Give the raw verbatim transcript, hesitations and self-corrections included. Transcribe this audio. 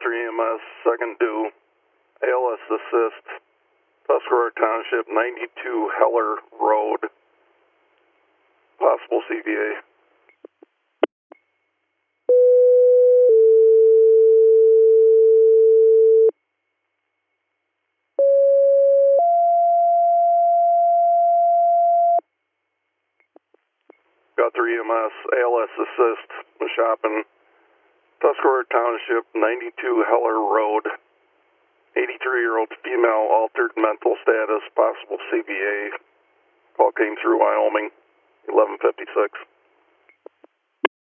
three E M S, second due, A L S assist, Tuscarora Township, ninety-two Heller Road, possible C V A. Got three E M S, A L S assist, Shopping, Tuscarora Township, ninety-two Heller Road, eighty-three-year-old female, altered mental status, possible C V A. Call came through Wyoming, eleven fifty-six.